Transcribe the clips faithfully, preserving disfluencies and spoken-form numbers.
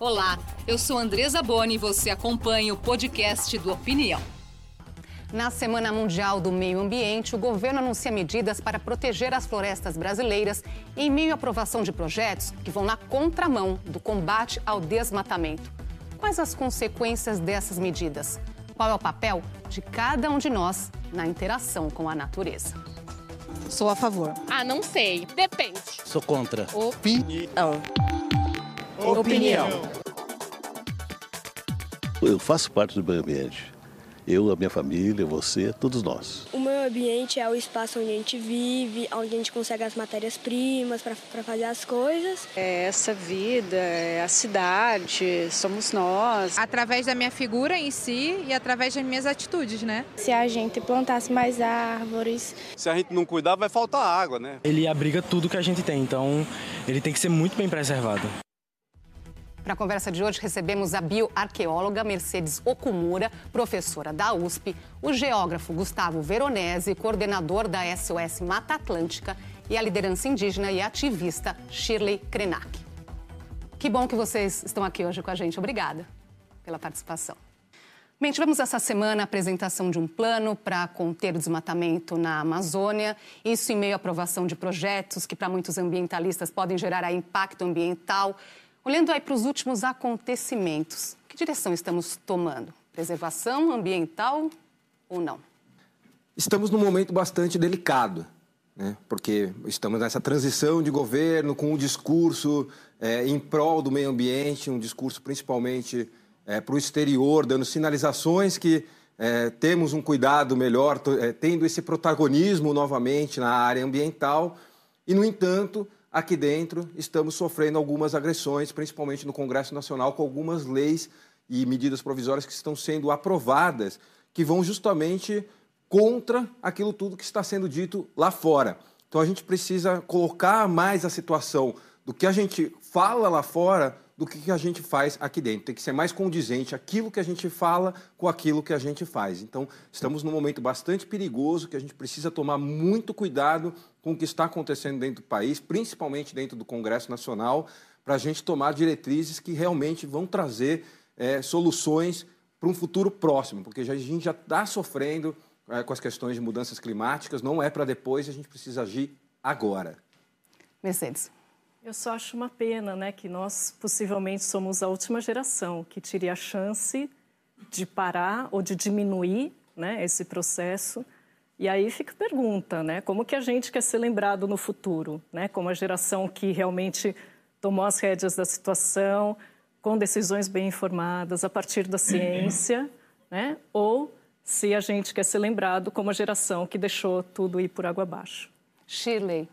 Olá, eu sou Andresa Boni e você acompanha o podcast do Opinião. Na Semana Mundial do Meio Ambiente, o governo anuncia medidas para proteger as florestas brasileiras em meio à aprovação de projetos que vão na contramão do combate ao desmatamento. Quais as consequências dessas medidas? Qual é o papel de cada um de nós na interação com a natureza? Sou a favor. Ah, não sei. Depende. Sou contra. Opinião. Opinião. Eu faço parte do meio ambiente. Eu, a minha família, você, todos nós. O meio ambiente é o espaço onde a gente vive, onde a gente consegue as matérias-primas para fazer as coisas. É essa vida, é a cidade, somos nós. Através da minha figura em si e através das minhas atitudes, né? Se a gente plantasse mais árvores... Se a gente não cuidar, vai faltar água, né? Ele abriga tudo que a gente tem, então ele tem que ser muito bem preservado. Para a conversa de hoje, recebemos a bioarqueóloga Mercedes Okumura, professora da U S P, o geógrafo Gustavo Veronese, coordenador da S O S Mata Atlântica, e a liderança indígena e ativista Shirley Krenak. Que bom que vocês estão aqui hoje com a gente. Obrigada pela participação. Bem, tivemos essa semana a apresentação de um plano para conter o desmatamento na Amazônia, isso em meio à aprovação de projetos que para muitos ambientalistas podem gerar aí impacto ambiental. Olhando aí para os últimos acontecimentos, que direção estamos tomando? Preservação ambiental ou não? Estamos num momento bastante delicado, né? Porque estamos nessa transição de governo com um discurso é, em prol do meio ambiente, um discurso principalmente é, para o exterior, dando sinalizações que é, temos um cuidado melhor, é, tendo esse protagonismo novamente na área ambiental e, no entanto... Aqui dentro, estamos sofrendo algumas agressões, principalmente no Congresso Nacional, com algumas leis e medidas provisórias que estão sendo aprovadas, que vão justamente contra aquilo tudo que está sendo dito lá fora. Então, a gente precisa colocar mais a situação do que a gente fala lá fora do que a gente faz aqui dentro. Tem que ser mais condizente aquilo que a gente fala com aquilo que a gente faz. Então, estamos num momento bastante perigoso, que a gente precisa tomar muito cuidado com o que está acontecendo dentro do país, principalmente dentro do Congresso Nacional, para a gente tomar diretrizes que realmente vão trazer é, soluções para um futuro próximo, porque já, a gente já está sofrendo é, com as questões de mudanças climáticas, não é para depois, a gente precisa agir agora. Mercedes. Eu só acho uma pena, né, que nós possivelmente somos a última geração que teria a chance de parar ou de diminuir, né, esse processo. E aí fica a pergunta, né, como que a gente quer ser lembrado no futuro, né, como a geração que realmente tomou as rédeas da situação, com decisões bem informadas, a partir da ciência, né, ou se a gente quer ser lembrado como a geração que deixou tudo ir por água abaixo. Shirley.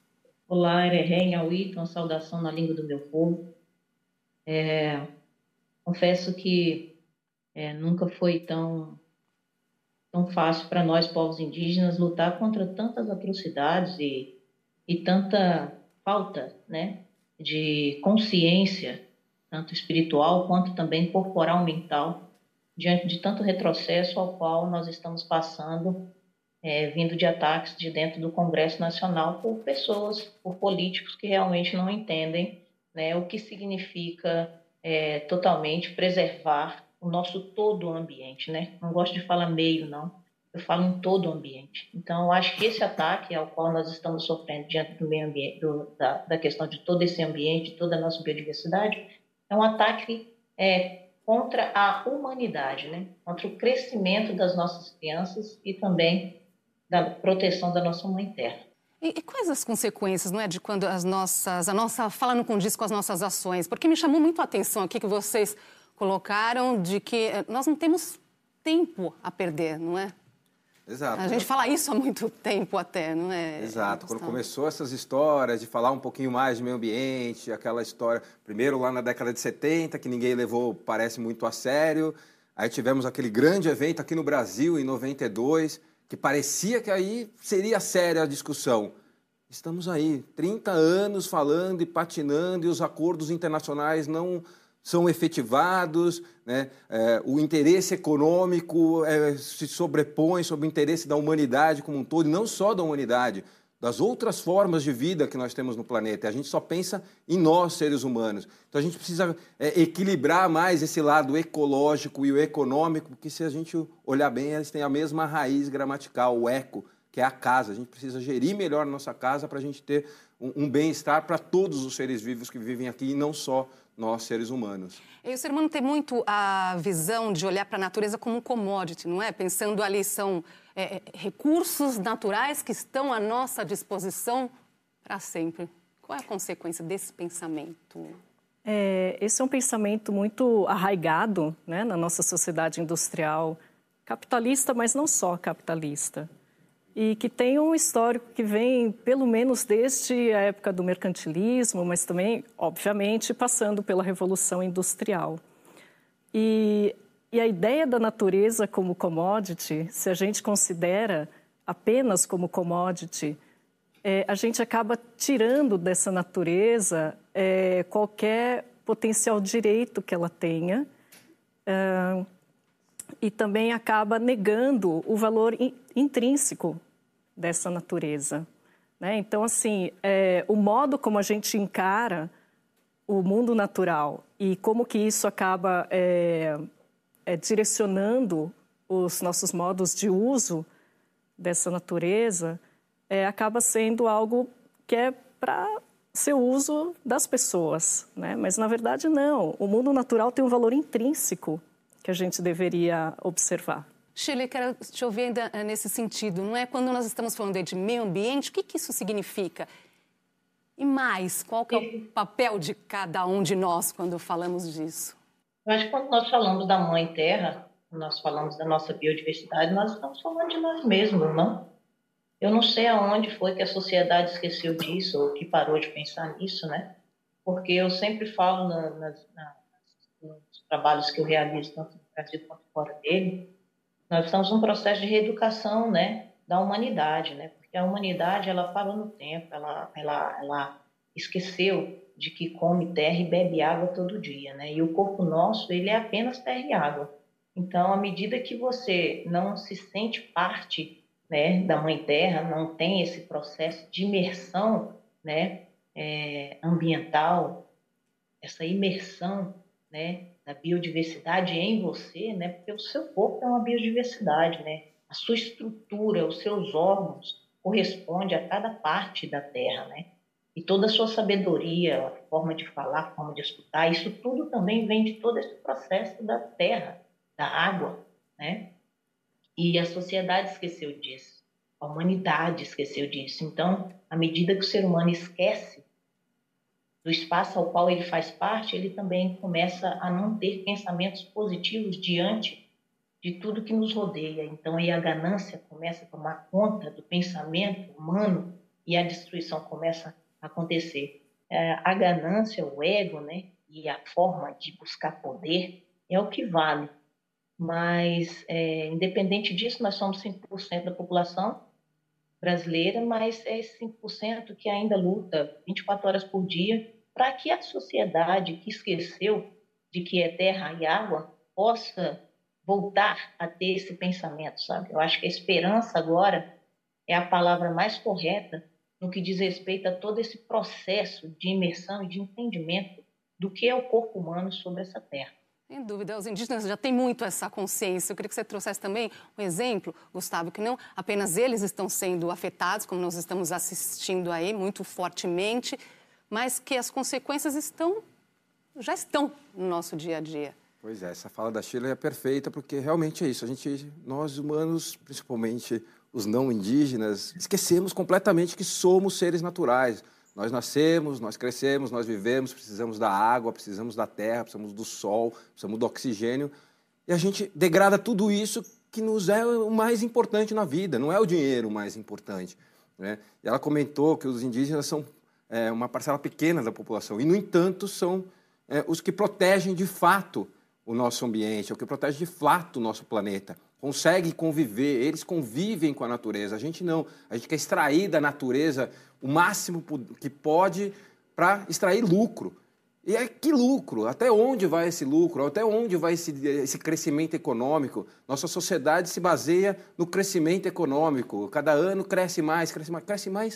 Olá, Erehen, Auito, uma saudação na língua do meu povo. É, confesso que é, nunca foi tão, tão fácil para nós, povos indígenas, lutar contra tantas atrocidades e, e tanta falta, né, de consciência, tanto espiritual quanto também corporal, mental, diante de tanto retrocesso ao qual nós estamos passando, É, vindo de ataques de dentro do Congresso Nacional por pessoas, por políticos que realmente não entendem, né, o que significa é, totalmente preservar o nosso todo o ambiente, né? Não gosto de falar meio, não. Eu falo em todo o ambiente. Então, eu acho que esse ataque ao qual nós estamos sofrendo diante do meio ambiente, do, da, da questão de todo esse ambiente, toda a nossa biodiversidade, é um ataque é, contra a humanidade, né? Contra o crescimento das nossas crianças e também da proteção da nossa mãe terra. E, e quais as consequências, não é, de quando as nossas, a nossa fala não condiz com as nossas ações? Porque me chamou muito a atenção aqui que vocês colocaram de que nós não temos tempo a perder, não é? Exato. A gente fala isso há muito tempo até, não é? Exato. Quando começou essas histórias de falar um pouquinho mais de meio ambiente, aquela história, primeiro lá na década de setenta, que ninguém levou, parece, muito a sério. Aí tivemos aquele grande evento aqui no Brasil, em noventa e dois, que parecia que aí seria séria a discussão. Estamos aí, trinta anos falando e patinando, e os acordos internacionais não são efetivados, né? É, o interesse econômico é, se sobrepõe sobre o interesse da humanidade como um todo, e não só da humanidade, das outras formas de vida que nós temos no planeta. A gente só pensa em nós, seres humanos. Então a gente precisa é, equilibrar mais esse lado ecológico e o econômico, porque se a gente olhar bem, eles têm a mesma raiz gramatical, o eco, que é a casa. A gente precisa gerir melhor a nossa casa para a gente ter um, um bem-estar para todos os seres vivos que vivem aqui e não só nós, seres humanos. E o ser humano tem muito a visão de olhar para a natureza como um commodity, não é? Pensando ali são é, recursos naturais que estão à nossa disposição para sempre. Qual é a consequência desse pensamento? É, esse é um pensamento muito arraigado, né, na nossa sociedade industrial capitalista, mas não só capitalista. E que tem um histórico que vem, pelo menos, desde a época do mercantilismo, mas também, obviamente, passando pela Revolução Industrial. E, e a ideia da natureza como commodity, se a gente considera apenas como commodity, é, a gente acaba tirando dessa natureza é, qualquer potencial direito que ela tenha, é, e também acaba negando o valor in, intrínseco dessa natureza, né? Então, assim, é, o modo como a gente encara o mundo natural e como que isso acaba é, é, direcionando os nossos modos de uso dessa natureza, é, acaba sendo algo que é para ser uso das pessoas, né? Mas, na verdade, não. O mundo natural tem um valor intrínseco que a gente deveria observar. Shirley, quero te ouvir ainda nesse sentido, não é? Quando nós estamos falando de meio ambiente, o que, que isso significa? E mais, qual que é o papel de cada um de nós quando falamos disso? Eu acho que quando nós falamos da Mãe Terra, quando nós falamos da nossa biodiversidade, nós estamos falando de nós mesmos, não? Eu não sei aonde foi que a sociedade esqueceu disso ou que parou de pensar nisso, né? Porque eu sempre falo na, nas, na, nos trabalhos que eu realizo, tanto no Brasil quanto fora dele, nós estamos num processo de reeducação, né, da humanidade, né? Porque a humanidade, ela parou no tempo, ela, ela, ela esqueceu de que come terra e bebe água todo dia, né? E o corpo nosso, ele é apenas terra e água. Então, à medida que você não se sente parte, né, da Mãe Terra, não tem esse processo de imersão, né, é, ambiental, essa imersão, né, da biodiversidade em você, né, porque o seu corpo é uma biodiversidade, né? A sua estrutura, os seus órgãos corresponde a cada parte da Terra, né? E toda a sua sabedoria, a forma de falar, a forma de escutar, isso tudo também vem de todo esse processo da terra, da água, né? E a sociedade esqueceu disso, a humanidade esqueceu disso. Então, à medida que o ser humano esquece do espaço ao qual ele faz parte, ele também começa a não ter pensamentos positivos diante de tudo que nos rodeia. Então, aí a ganância começa a tomar conta do pensamento humano e a destruição começa a acontecer. É, a ganância, o ego, né, e a forma de buscar poder é o que vale. Mas, é, independente disso, nós somos cinco por cento da população brasileira, mas é esse cinco por cento que ainda luta vinte e quatro horas por dia para que a sociedade que esqueceu de que é terra e água possa voltar a ter esse pensamento, sabe? Eu acho que a esperança agora é a palavra mais correta no que diz respeito a todo esse processo de imersão e de entendimento do que é o corpo humano sobre essa terra. Sem dúvida, os indígenas já têm muito essa consciência. Eu queria que você trouxesse também um exemplo, Gustavo, que não apenas eles estão sendo afetados, como nós estamos assistindo aí muito fortemente, mas que as consequências estão, já estão no nosso dia a dia. Pois é, essa fala da Shirley é perfeita, porque realmente é isso. A gente, nós humanos, principalmente os não indígenas, esquecemos completamente que somos seres naturais. Nós nascemos, nós crescemos, nós vivemos, precisamos da água, precisamos da terra, precisamos do sol, precisamos do oxigênio. E a gente degrada tudo isso que nos é o mais importante na vida, não é o dinheiro o mais importante, né? E ela comentou que os indígenas são é, uma parcela pequena da população e, no entanto, são é, os que protegem de fato o nosso ambiente, o que protege de fato o nosso planeta. Conseguem conviver, eles convivem com a natureza. A gente não, a gente quer extrair da natureza o máximo que pode para extrair lucro. E é que lucro? Até onde vai esse lucro? Até onde vai esse, esse crescimento econômico? Nossa sociedade se baseia no crescimento econômico. Cada ano cresce mais, cresce mais, cresce mais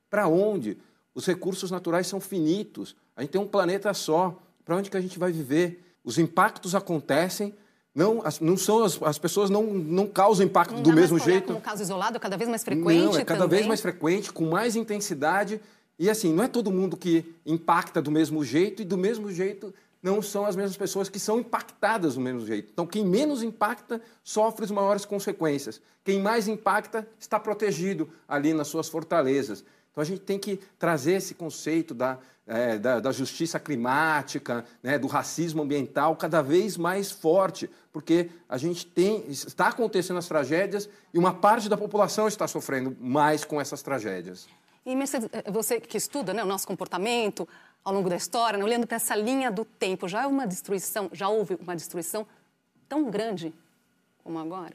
Para onde? Os recursos naturais são finitos. A gente tem um planeta só. Para onde que a gente vai viver? Os impactos acontecem. Não, as, não são as, as pessoas não, não causam impacto não do mesmo mais jeito. Como caso isolado, é cada vez mais frequente. Não, é cada também. vez mais frequente, com mais intensidade. E assim, não é todo mundo que impacta do mesmo jeito, e do mesmo jeito não são as mesmas pessoas que são impactadas do mesmo jeito. Então, quem menos impacta sofre as maiores consequências. Quem mais impacta está protegido ali nas suas fortalezas. Então, a gente tem que trazer esse conceito da, é, da, da justiça climática, né, do racismo ambiental cada vez mais forte, porque a gente tem, está acontecendo as tragédias e uma parte da população está sofrendo mais com essas tragédias. E, Mercedes, você que estuda, né, o nosso comportamento ao longo da história, né, olhando para essa linha do tempo, já é uma destruição, já houve uma destruição tão grande como agora?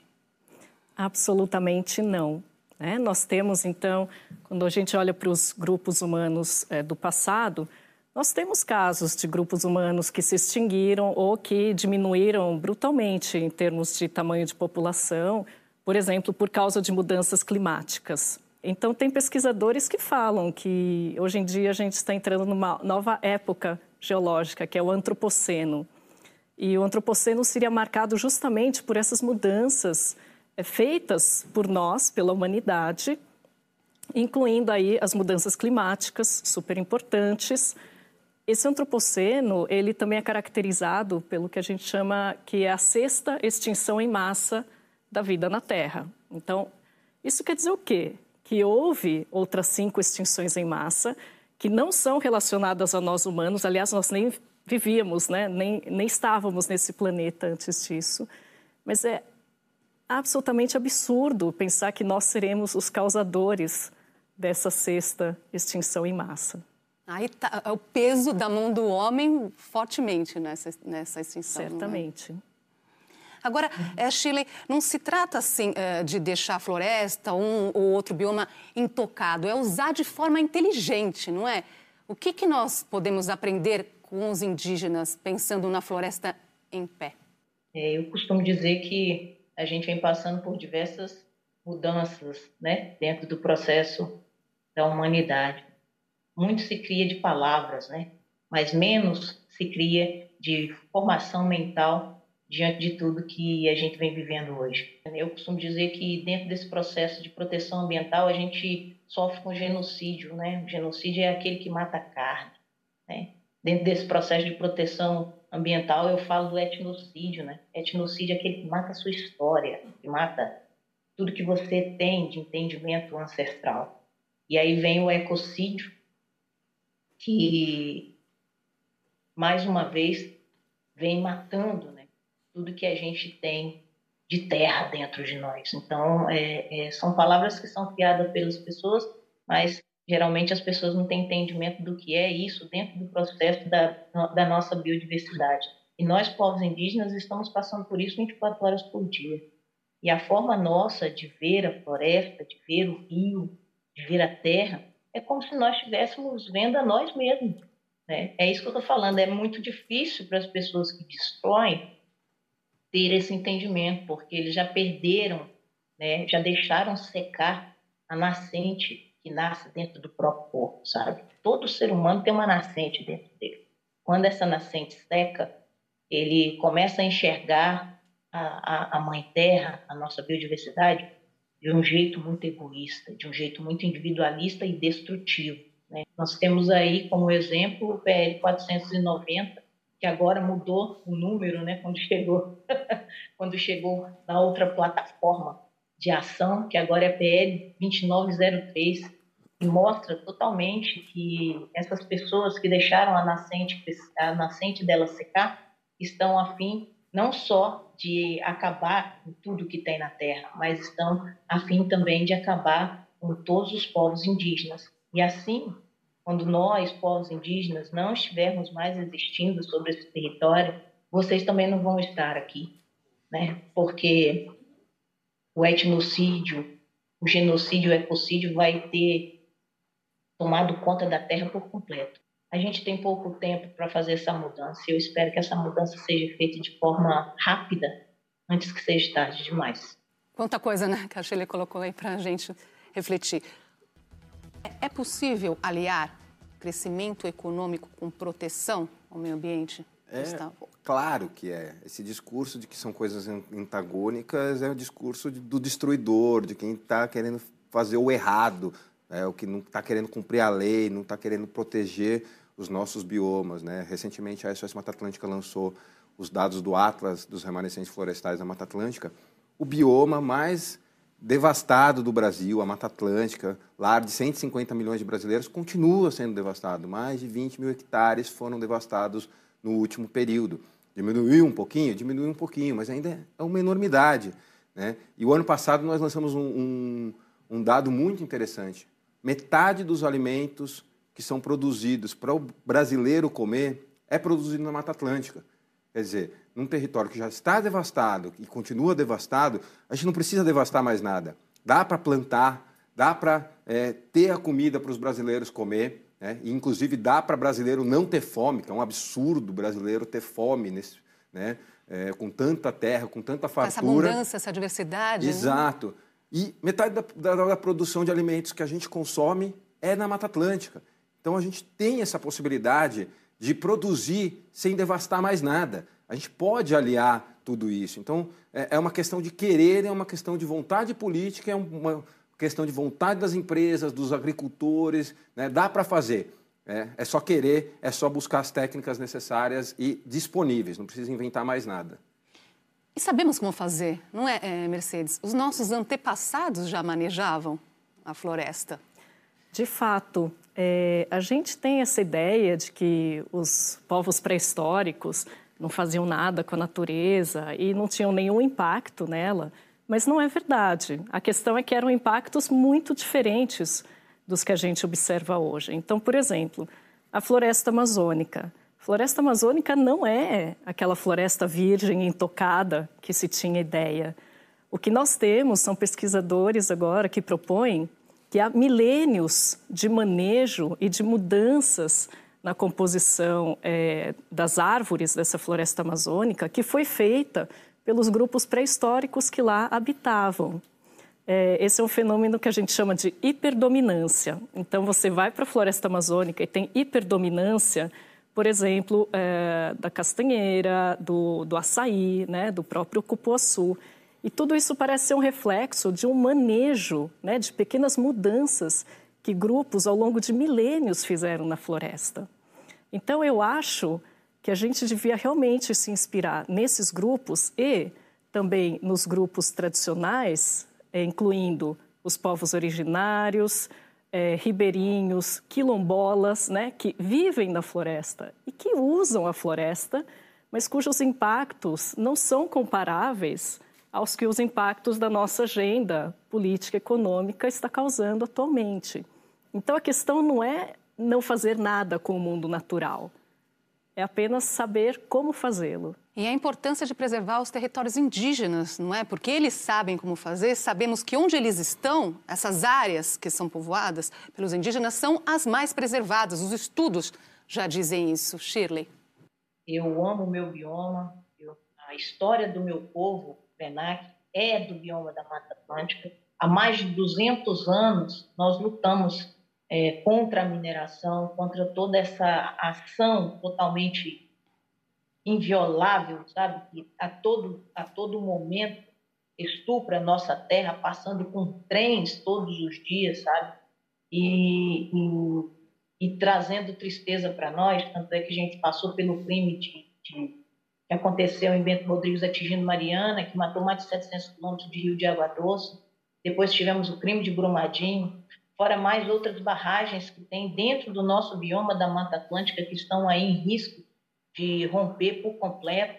Absolutamente não. É, nós temos, então, quando a gente olha para os grupos humanos é, do passado, nós temos casos de grupos humanos que se extinguiram ou que diminuíram brutalmente em termos de tamanho de população, por exemplo, por causa de mudanças climáticas. Então, tem pesquisadores que falam que hoje em dia a gente está entrando numa nova época geológica, que é o antropoceno. E o antropoceno seria marcado justamente por essas mudanças feitas por nós, pela humanidade, incluindo aí as mudanças climáticas, super importantes. Esse antropoceno, ele também é caracterizado pelo que a gente chama que é a sexta extinção em massa da vida na Terra. Então, isso quer dizer o quê? Que houve outras cinco extinções em massa que não são relacionadas a nós humanos. Aliás, nós nem vivíamos, né? nem, nem estávamos nesse planeta antes disso. Mas é absolutamente absurdo pensar que nós seremos os causadores dessa sexta extinção em massa. Aí tá o peso da mão do homem fortemente nessa, nessa extinção. Certamente. Não é? Agora, é, Shirley, não se trata assim de deixar a floresta, um ou outro bioma intocado, é usar de forma inteligente, não é? O que, que nós podemos aprender com os indígenas pensando na floresta em pé? É, eu costumo dizer que a gente vem passando por diversas mudanças, né, dentro do processo da humanidade. Muito se cria de palavras, né, mas menos se cria de formação mental diante de tudo que a gente vem vivendo hoje. Eu costumo dizer que dentro desse processo de proteção ambiental a gente sofre com genocídio, né? O genocídio é aquele que mata a carne, né? Dentro desse processo de proteção ambiental eu falo do etnocídio, né? Etnocídio é aquele que mata a sua história, que mata tudo que você tem de entendimento ancestral. E aí vem o ecocídio, que mais uma vez vem matando, né, tudo que a gente tem de terra dentro de nós. Então, é, é, são palavras que são criadas pelas pessoas, mas geralmente as pessoas não têm entendimento do que é isso dentro do processo da, da nossa biodiversidade. E nós, povos indígenas, estamos passando por isso vinte e quatro horas por dia. E a forma nossa de ver a floresta, de ver o rio, de ver a terra, é como se nós estivéssemos vendo a nós mesmos, né? É isso que eu estou falando. É muito difícil para as pessoas que destroem ter esse entendimento, porque eles já perderam, né? Já deixaram secar a nascente que nasce dentro do próprio corpo, sabe? Todo ser humano tem uma nascente dentro dele. Quando essa nascente seca, ele começa a enxergar a, a, a Mãe Terra, a nossa biodiversidade, de um jeito muito egoísta, de um jeito muito individualista e destrutivo, né? Nós temos aí como exemplo o P L quatrocentos e noventa, que agora mudou o número, né, quando chegou, quando chegou na outra plataforma de ação, que agora é P L vinte e nove zero três, e mostra totalmente que essas pessoas que deixaram a nascente, a nascente dela secar estão a fim não só de acabar com tudo que tem na Terra, mas estão a fim também de acabar com todos os povos indígenas. E assim, quando nós, povos indígenas, não estivermos mais existindo sobre esse território, vocês também não vão estar aqui, né? Porque o etnocídio, o genocídio, o ecocídio vai ter tomado conta da Terra por completo. A gente tem pouco tempo para fazer essa mudança e eu espero que essa mudança seja feita de forma rápida, antes que seja tarde demais. Quanta coisa, né, que a Shirley colocou aí para a gente refletir. É possível aliar crescimento econômico com proteção ao meio ambiente? É, claro que é. Esse discurso de que são coisas antagônicas é o discurso de, do destruidor, de quem está querendo fazer o errado, é, o que não está querendo cumprir a lei, não está querendo proteger os nossos biomas, né? Recentemente, a S O S Mata Atlântica lançou os dados do Atlas dos remanescentes florestais da Mata Atlântica. O bioma mais devastado do Brasil, a Mata Atlântica, lar de cento e cinquenta milhões de brasileiros, continua sendo devastado. Mais de vinte mil hectares foram devastados no último período. Diminuiu um pouquinho? Diminuiu um pouquinho, mas ainda é uma enormidade, né? E o ano passado nós lançamos um, um, um dado muito interessante. Metade dos alimentos que são produzidos para o brasileiro comer é produzido na Mata Atlântica. Quer dizer, num território que já está devastado e continua devastado, a gente não precisa devastar mais nada. Dá para plantar, dá para é, ter a comida para os brasileiros comer, né? E, inclusive, dá para brasileiro não ter fome, que é um absurdo brasileiro ter fome, nesse, né? É, com tanta terra, com tanta fartura. Essa abundância, essa diversidade. Exato. Né? E metade da, da, da produção de alimentos que a gente consome é na Mata Atlântica. Então, a gente tem essa possibilidade de produzir sem devastar mais nada. A gente pode aliar tudo isso. Então, é uma questão de querer, é uma questão de vontade política, é uma questão de vontade das empresas, dos agricultores, né? Dá para fazer. É, é só querer, é só buscar as técnicas necessárias e disponíveis, não precisa inventar mais nada. E sabemos como fazer, não é, é Mercedes? Os nossos antepassados já manejavam a floresta. De fato, é, a gente tem essa ideia de que os povos pré-históricos não faziam nada com a natureza e não tinham nenhum impacto nela, mas não é verdade. A questão é que eram impactos muito diferentes dos que a gente observa hoje. Então, por exemplo, a floresta amazônica. A floresta amazônica não é aquela floresta virgem intocada que se tinha ideia. O que nós temos são pesquisadores agora que propõem que há milênios de manejo e de mudanças na composição é, das árvores dessa floresta amazônica, que foi feita pelos grupos pré-históricos que lá habitavam. É, esse é um fenômeno que a gente chama de hiperdominância. Então, você vai para a floresta amazônica e tem hiperdominância, por exemplo, é, da castanheira, do, do açaí, né, do próprio cupuaçu. E tudo isso parece ser um reflexo de um manejo, né, de pequenas mudanças que grupos ao longo de milênios fizeram na floresta. Então, eu acho que a gente devia realmente se inspirar nesses grupos e também nos grupos tradicionais, incluindo os povos originários, é, ribeirinhos, quilombolas, né, que vivem na floresta e que usam a floresta, mas cujos impactos não são comparáveis aos que os impactos da nossa agenda política e econômica está causando atualmente. Então, a questão não é não fazer nada com o mundo natural, é apenas saber como fazê-lo. E a importância de preservar os territórios indígenas, não é? Porque eles sabem como fazer, sabemos que onde eles estão, essas áreas que são povoadas pelos indígenas, são as mais preservadas. Os estudos já dizem isso. Shirley. Eu amo o meu bioma, eu, a história do meu povo, Krenak, é do bioma da Mata Atlântica. Há mais de duzentos anos nós lutamos é, contra a mineração, contra toda essa ação totalmente inviolável, sabe? Que a todo, a todo momento estupra a nossa terra, passando com trens todos os dias, sabe? E, e, e trazendo tristeza para nós, tanto é que a gente passou pelo crime de, de, que aconteceu em Bento Rodrigues, atingindo Mariana, que matou mais de setecentos quilômetros de rio de água doce. Depois tivemos o crime de Brumadinho, fora mais outras barragens que tem dentro do nosso bioma da Mata Atlântica que estão aí em risco de romper por completo.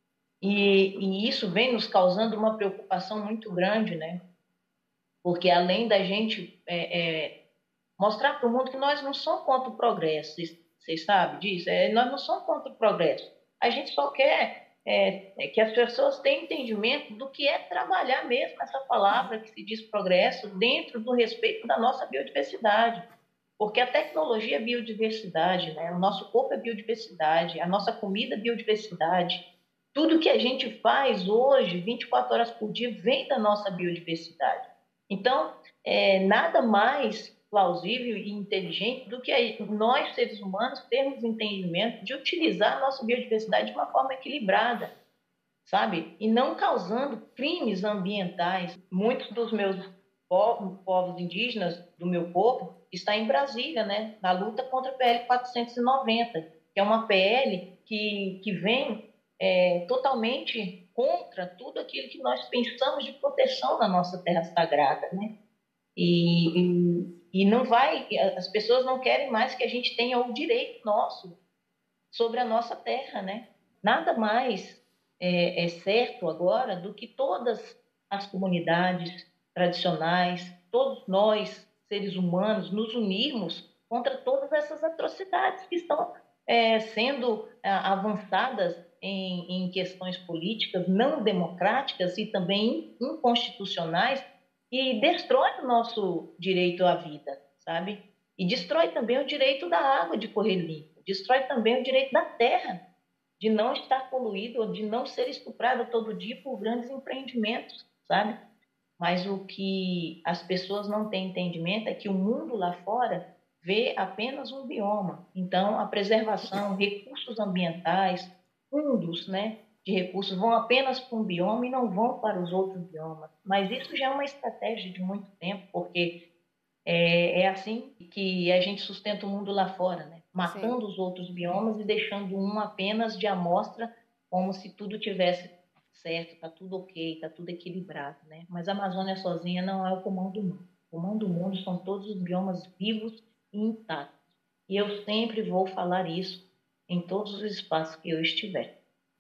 E, e isso vem nos causando uma preocupação muito grande, né? Porque além da gente é, é, mostrar para o mundo que nós não somos contra o progresso, vocês, vocês sabem disso? É, nós não somos contra o progresso. A gente só quer é, é que as pessoas tenham entendimento do que é trabalhar mesmo essa palavra que se diz progresso dentro do respeito da nossa biodiversidade. Porque a tecnologia é biodiversidade, né? O nosso corpo é biodiversidade, a nossa comida é biodiversidade. Tudo que a gente faz hoje, vinte e quatro horas por dia, vem da nossa biodiversidade. Então, é, nada mais plausível e inteligente do que nós, seres humanos, termos entendimento de utilizar a nossa biodiversidade de uma forma equilibrada, sabe? E não causando crimes ambientais. Muitos dos meus povos, povos indígenas do meu povo estão em Brasília, né? Na luta contra a P L quatrocentos e noventa, que é uma P L que, que vem é, totalmente contra tudo aquilo que nós pensamos de proteção na nossa terra sagrada, né? E, e, e não vai, as pessoas não querem mais que a gente tenha o direito nosso sobre a nossa terra, né? Nada mais é, é certo agora do que todas as comunidades tradicionais, todos nós, seres humanos, nos unirmos contra todas essas atrocidades que estão é, sendo é, avançadas em, em questões políticas não democráticas e também inconstitucionais, e destrói o nosso direito à vida, sabe? E destrói também o direito da água de correr limpo, destrói também o direito da terra de não estar poluída ou de não ser estuprada todo dia por grandes empreendimentos, sabe? Mas o que as pessoas não têm entendimento é que o mundo lá fora vê apenas um bioma. Então, a preservação, recursos ambientais, fundos, né, de recursos vão apenas para um bioma e não vão para os outros biomas. Mas isso já é uma estratégia de muito tempo, porque é, é assim que a gente sustenta o mundo lá fora, né? Matando Sim. os outros biomas e deixando um apenas de amostra, como se tudo tivesse certo, está tudo ok, está tudo equilibrado, né? Mas a Amazônia sozinha não é o pulmão do mundo. O pulmão do mundo são todos os biomas vivos e intactos. E eu sempre vou falar isso em todos os espaços que eu estiver.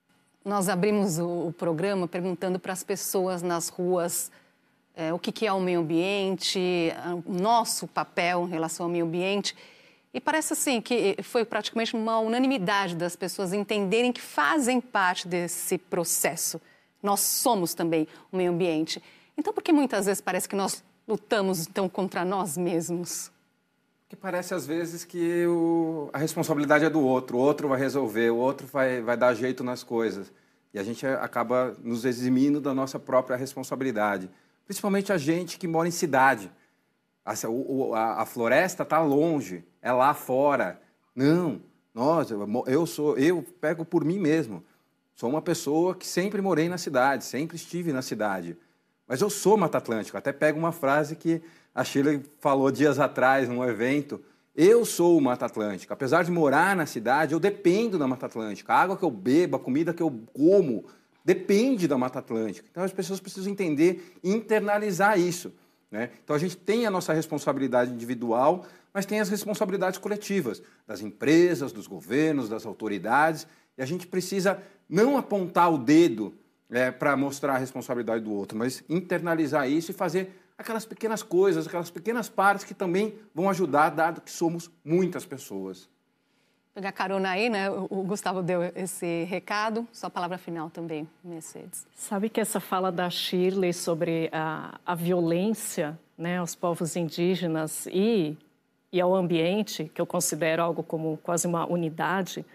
Nós abrimos o, o programa perguntando para as pessoas nas ruas é, o que, que é o meio ambiente, o nosso papel em relação ao meio ambiente. E parece assim que foi praticamente uma unanimidade das pessoas entenderem que fazem parte desse processo. Nós somos também o meio ambiente. Então, por que muitas vezes parece que nós lutamos então contra nós mesmos? Porque parece às vezes que o, a responsabilidade é do outro, o outro vai resolver, o outro vai, vai dar jeito nas coisas. E a gente acaba nos eximindo da nossa própria responsabilidade. Principalmente a gente que mora em cidade. A, a, a floresta está longe, é lá fora. Não, nós, eu, sou, eu pego por mim mesmo. Sou uma pessoa que sempre morei na cidade, sempre estive na cidade. Mas eu sou Mata Atlântica. Até pego uma frase que a Sheila falou dias atrás num evento. Eu sou o Mata Atlântica. Apesar de morar na cidade, eu dependo da Mata Atlântica. A água que eu bebo, a comida que eu como, depende da Mata Atlântica. Então as pessoas precisam entender e internalizar isso, né? Então a gente tem a nossa responsabilidade individual, mas tem as responsabilidades coletivas, das empresas, dos governos, das autoridades. E a gente precisa não apontar o dedo é, para mostrar a responsabilidade do outro, mas internalizar isso e fazer aquelas pequenas coisas, aquelas pequenas partes que também vão ajudar, dado que somos muitas pessoas. Pegar carona aí, né? O Gustavo deu esse recado. Sua palavra final também, Mercedes. Sabe que essa fala da Shirley sobre a, a violência, né, aos povos indígenas e, e ao ambiente, que eu considero algo como quase uma unidade,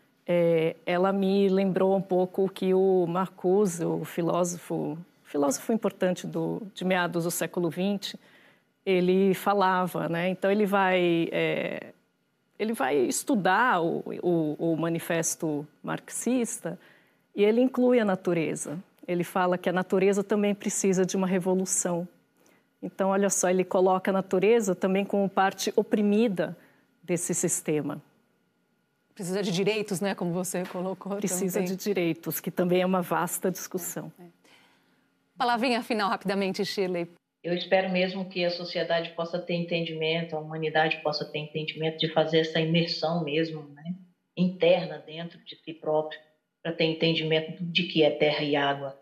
é, ela me lembrou um pouco o que o Marcuse, o filósofo... filósofo importante do, de meados do século vinte, ele falava, né? Então ele vai, é, ele vai estudar o, o, o manifesto marxista e ele inclui a natureza. Ele fala que a natureza também precisa de uma revolução. Então, olha só, ele coloca a natureza também como parte oprimida desse sistema. Precisa de direitos, né? Como você colocou. Precisa também. de direitos, que também é uma vasta discussão. É, é. Palavrinha final, rapidamente, Shirley. Eu espero mesmo que a sociedade possa ter entendimento, a humanidade possa ter entendimento de fazer essa imersão mesmo, né, interna dentro de si próprio, para ter entendimento de que é terra e água.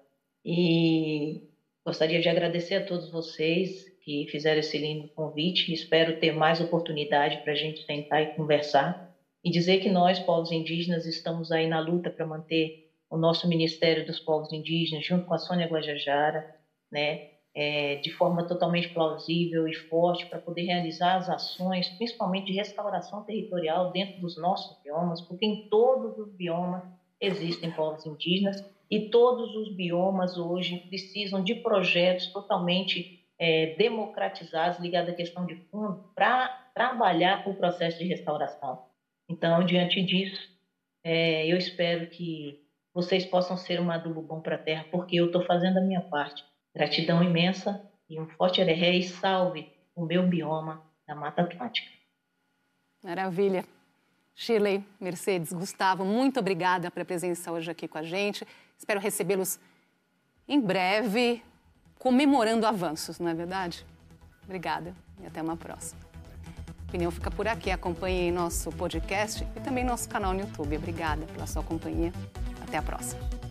E gostaria de agradecer a todos vocês que fizeram esse lindo convite. Espero ter mais oportunidade para a gente sentar e conversar e dizer que nós, povos indígenas, estamos aí na luta para manter o nosso Ministério dos Povos Indígenas, junto com a Sônia Guajajara, né, é, de forma totalmente plausível e forte, para poder realizar as ações, principalmente de restauração territorial dentro dos nossos biomas, porque em todos os biomas existem povos indígenas e todos os biomas hoje precisam de projetos totalmente é, democratizados ligados à questão de fundo para trabalhar o processo de restauração. Então, diante disso, é, eu espero que vocês possam ser um adubo bom para a terra, porque eu estou fazendo a minha parte. Gratidão imensa e um forte ereré e salve o meu bioma da Mata Atlântica. Maravilha. Shirley, Mercedes, Gustavo, muito obrigada pela presença hoje aqui com a gente. Espero recebê-los em breve, comemorando avanços, não é verdade? Obrigada e até uma próxima. A Opinião fica por aqui. Acompanhe nosso podcast e também nosso canal no YouTube. Obrigada pela sua companhia. Até a próxima.